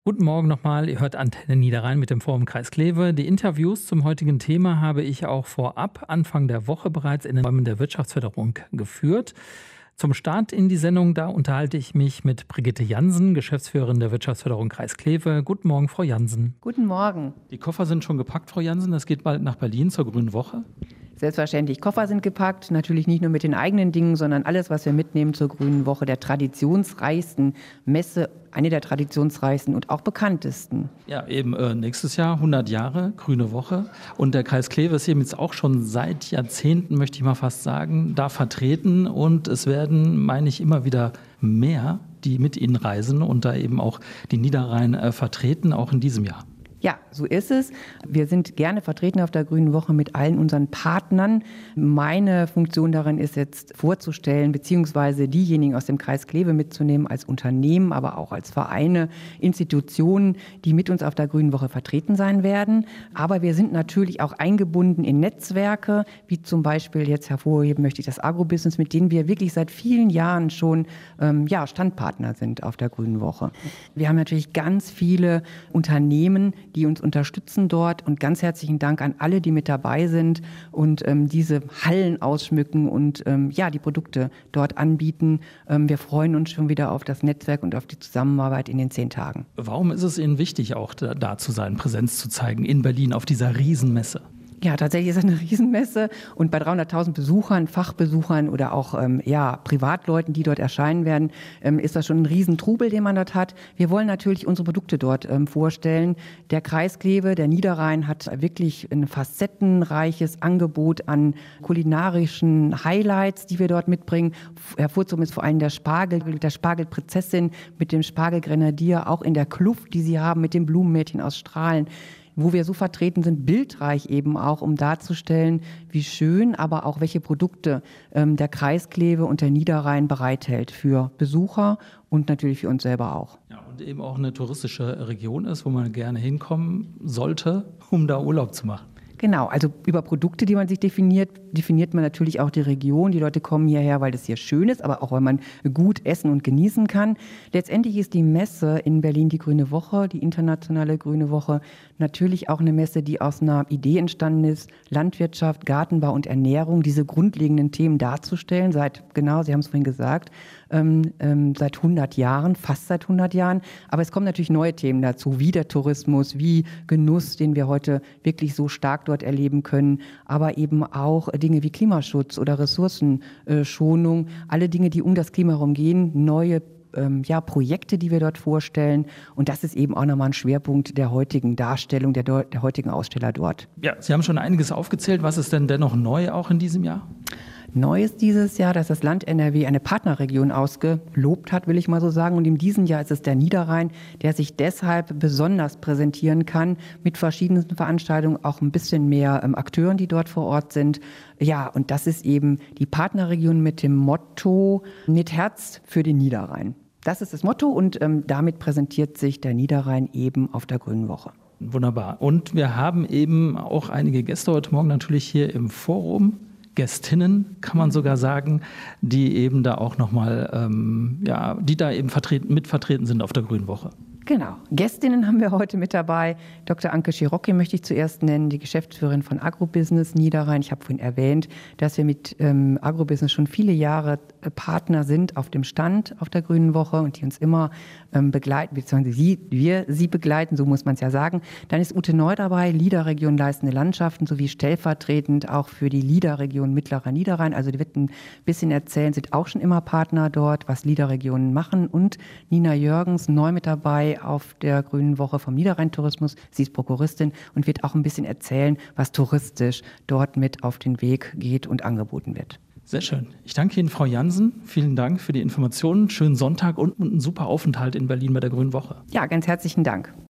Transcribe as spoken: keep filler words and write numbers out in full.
Guten Morgen nochmal, ihr hört Antenne Niederrhein mit dem Forum Kreis Kleve. Die Interviews zum heutigen Thema habe ich auch vorab Anfang der Woche bereits in den Räumen der Wirtschaftsförderung geführt. Zum Start in die Sendung, da unterhalte ich mich mit Brigitte Jansen, Geschäftsführerin der Wirtschaftsförderung Kreis Kleve. Guten Morgen, Frau Jansen. Guten Morgen. Die Koffer sind schon gepackt, Frau Jansen. Das geht bald nach Berlin zur Grünen Woche. Selbstverständlich, Koffer sind gepackt, natürlich nicht nur mit den eigenen Dingen, sondern alles, was wir mitnehmen zur Grünen Woche, der traditionsreichsten Messe, eine der traditionsreichsten und auch bekanntesten. Ja, eben äh, nächstes Jahr hundert Jahre, Grüne Woche. Und der Kreis Kleve ist eben jetzt auch schon seit Jahrzehnten, möchte ich mal fast sagen, da vertreten. Und es werden, meine ich, immer wieder mehr, die mit Ihnen reisen und da eben auch die Niederrhein äh, vertreten, auch in diesem Jahr. Ja, so ist es. Wir sind gerne vertreten auf der Grünen Woche mit allen unseren Partnern. Meine Funktion darin ist jetzt vorzustellen, beziehungsweise diejenigen aus dem Kreis Kleve mitzunehmen als Unternehmen, aber auch als Vereine, Institutionen, die mit uns auf der Grünen Woche vertreten sein werden. Aber wir sind natürlich auch eingebunden in Netzwerke, wie zum Beispiel jetzt hervorheben möchte ich das Agrobusiness, mit denen wir wirklich seit vielen Jahren schon ähm, ja, Standpartner sind auf der Grünen Woche. Wir haben natürlich ganz viele Unternehmen, die uns unterstützen dort, und ganz herzlichen Dank an alle, die mit dabei sind und ähm, diese Hallen ausschmücken und ähm, ja, die Produkte dort anbieten. Ähm, wir freuen uns schon wieder auf das Netzwerk und auf die Zusammenarbeit in den zehn Tagen. Warum ist es Ihnen wichtig, auch da, da zu sein, Präsenz zu zeigen in Berlin auf dieser Riesenmesse? Ja, tatsächlich ist es eine Riesenmesse, und bei dreihunderttausend Besuchern, Fachbesuchern oder auch ähm, ja, Privatleuten, die dort erscheinen werden, ähm, ist das schon ein Riesentrubel, den man dort hat. Wir wollen natürlich unsere Produkte dort ähm, vorstellen. Der Kreis Kleve, der Niederrhein, hat wirklich ein facettenreiches Angebot an kulinarischen Highlights, die wir dort mitbringen. Hervorzuheben ist vor allem der Spargel, der Spargelprinzessin mit dem Spargelgrenadier, auch in der Kluft, die sie haben mit dem Blumenmädchen aus Strahlen, wo wir so vertreten sind, bildreich eben auch, um darzustellen, wie schön, aber auch welche Produkte ähm, der Kreis Kleve und der Niederrhein bereithält für Besucher und natürlich für uns selber auch. Ja, und eben auch eine touristische Region ist, wo man gerne hinkommen sollte, um da Urlaub zu machen. Genau, also über Produkte, die man sich definiert, definiert man natürlich auch die Region. Die Leute kommen hierher, weil es hier schön ist, aber auch, weil man gut essen und genießen kann. Letztendlich ist die Messe in Berlin, die Grüne Woche, die internationale Grüne Woche, natürlich auch eine Messe, die aus einer Idee entstanden ist, Landwirtschaft, Gartenbau und Ernährung, diese grundlegenden Themen darzustellen, seit, genau, Sie haben es vorhin gesagt, ähm, ähm, seit hundert Jahren, fast seit hundert Jahren. Aber es kommen natürlich neue Themen dazu, wie der Tourismus, wie Genuss, den wir heute wirklich so stark dort erleben können, aber eben auch Dinge wie Klimaschutz oder Ressourcenschonung, alle Dinge, die um das Klima herum gehen, neue ähm, ja, Projekte, die wir dort vorstellen. Und das ist eben auch nochmal ein Schwerpunkt der heutigen Darstellung, der, der heutigen Aussteller dort. Ja, Sie haben schon einiges aufgezählt. Was ist denn dennoch neu auch in diesem Jahr? Neu ist dieses Jahr, dass das Land N R W eine Partnerregion ausgelobt hat, will ich mal so sagen. Und in diesem Jahr ist es der Niederrhein, der sich deshalb besonders präsentieren kann mit verschiedenen Veranstaltungen, auch ein bisschen mehr ähm, Akteuren, die dort vor Ort sind. Ja, und das ist eben die Partnerregion mit dem Motto mit Herz für den Niederrhein. Das ist das Motto, und ähm, damit präsentiert sich der Niederrhein eben auf der Grünen Woche. Wunderbar. Und wir haben eben auch einige Gäste heute Morgen natürlich hier im Forum. Gästinnen, kann man sogar sagen, die eben da auch nochmal, ähm, ja, die da eben vertreten, mitvertreten sind auf der Grünen Woche. Genau. Gästinnen haben wir heute mit dabei. Doktor Anke Schirocki möchte ich zuerst nennen, die Geschäftsführerin von Agrobusiness Niederrhein. Ich habe vorhin erwähnt, dass wir mit ähm, Agrobusiness schon viele Jahre äh, Partner sind auf dem Stand auf der Grünen Woche und die uns immer ähm, begleiten, beziehungsweise sie, wir sie begleiten, so muss man es ja sagen. Dann ist Ute Neu dabei, LIDA-Region Leistende Landschaften, sowie stellvertretend auch für die LIDA-Region Mittlerer Niederrhein. Also die wird ein bisschen erzählen, sind auch schon immer Partner dort, was LIDA-Regionen machen. Und Nina Jürgens, neu mit dabei auf der Grünen Woche vom Niederrhein-Tourismus. Sie ist Prokuristin und wird auch ein bisschen erzählen, was touristisch dort mit auf den Weg geht und angeboten wird. Sehr schön. Ich danke Ihnen, Frau Jansen. Vielen Dank für die Informationen. Schönen Sonntag und einen super Aufenthalt in Berlin bei der Grünen Woche. Ja, ganz herzlichen Dank.